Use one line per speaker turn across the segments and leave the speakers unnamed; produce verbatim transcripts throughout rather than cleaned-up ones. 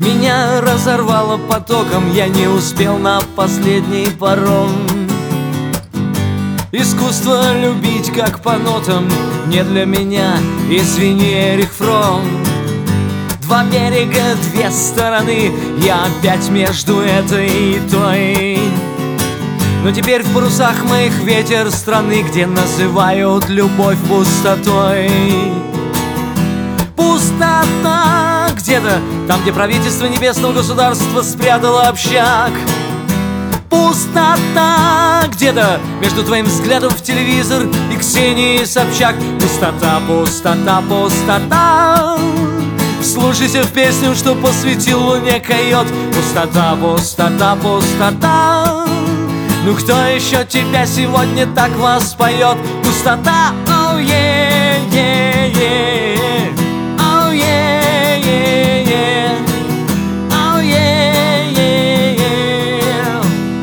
Меня разорвало потоком, я не успел на последний паром. Искусство любить как по нотам не для меня, извини, Эрих Фром. Два берега, две стороны, я опять между этой и той. Но теперь в парусах моих ветер страны, где называют любовь пустотой. Пустота где-то там, где правительство небесного государства спрятало общак. Пустота где-то между твоим взглядом в телевизор и Ксенией Собчак. Пустота, пустота, пустота. Вслушайся в песню, что посвятил луне койот. Пустота, пустота, пустота. Ну кто еще тебя сегодня так воспоет? Пустота, оу, е, е, е. Оу, е, е, е. Оу, е, е, е.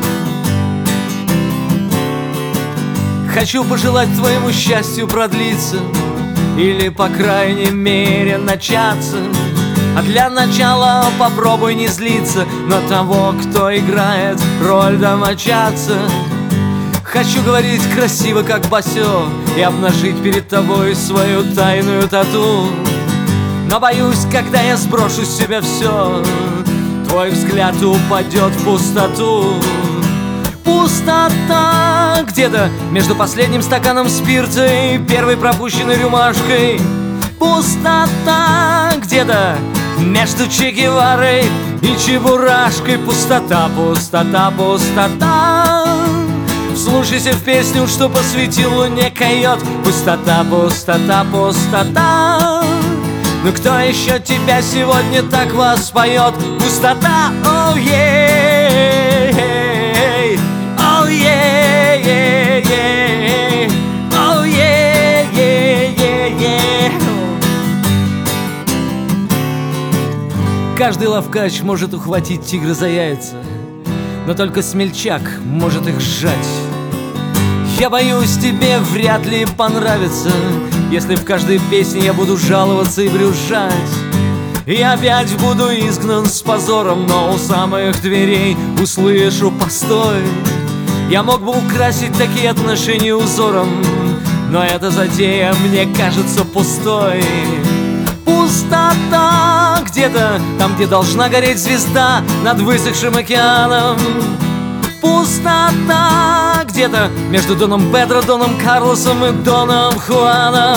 Хочу пожелать твоему счастью продлиться или, по крайней мере, начаться. А для начала попробуй не злиться на того, кто играет роль домочадца. Хочу говорить красиво, как Басё, и обнажить перед тобой свою тайную тату. Но боюсь, когда я сброшу с себя все, твой взгляд упадет в пустоту. Пустота где-то между последним стаканом спирта и первой пропущенной рюмашкой. Пустота где-то между Че Геварой и Чебурашкой. Пустота, пустота, пустота. Вслушайся в песню, что посвятил луне койот. Пустота, пустота, пустота. Ну кто еще тебя сегодня так воспоет? Пустота, оу, ей, оу, ей, ей, ей, оу, ей, ей, ей, ей. Каждый ловкач может ухватить тигра за яйца, но только смельчак может их сжать. Я боюсь, тебе вряд ли понравится, если в каждой песне я буду жаловаться и брюзжать. Я опять буду изгнан с позором, но у самых дверей услышу постой. Я мог бы украсить такие отношения узором, но эта затея мне кажется пустой. Пустота где-то там, где должна гореть звезда над высохшим океаном. Пустота где-то между Доном Педро, Доном Карлосом и Доном Хуаном.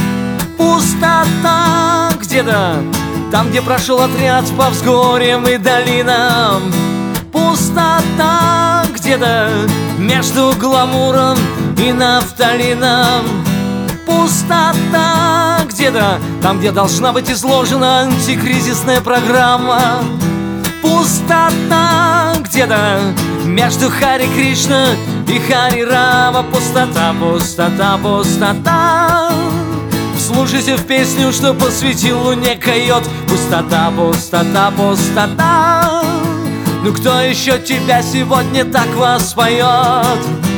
Пустота где-то там, где прошел отряд по взгорьям и долинам. Пустота где-то между гламуром и нафталином. Пустота где-то там, где должна быть изложена антикризисная программа. Пустота где-то между Хари Кришна и Хари Рама. Пустота, пустота, пустота. Вслушайся в песню, что посвятил луне койот. Пустота, пустота, пустота. Ну кто еще тебя сегодня так воспоет?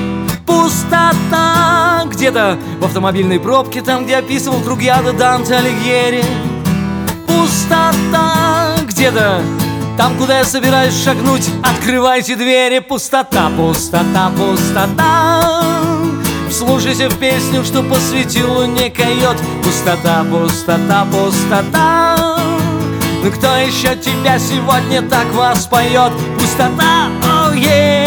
Пустота где-то в автомобильной пробке, там, где описывал круг яда Данте Алигьери. Пустота где-то там, куда я собираюсь шагнуть, открывайте двери. Пустота, пустота, пустота. Вслушайся в песню, что посвятил луне койот. Пустота, пустота, пустота. Ну кто еще тебя сегодня так воспоет? Пустота, оу, oh, yeah.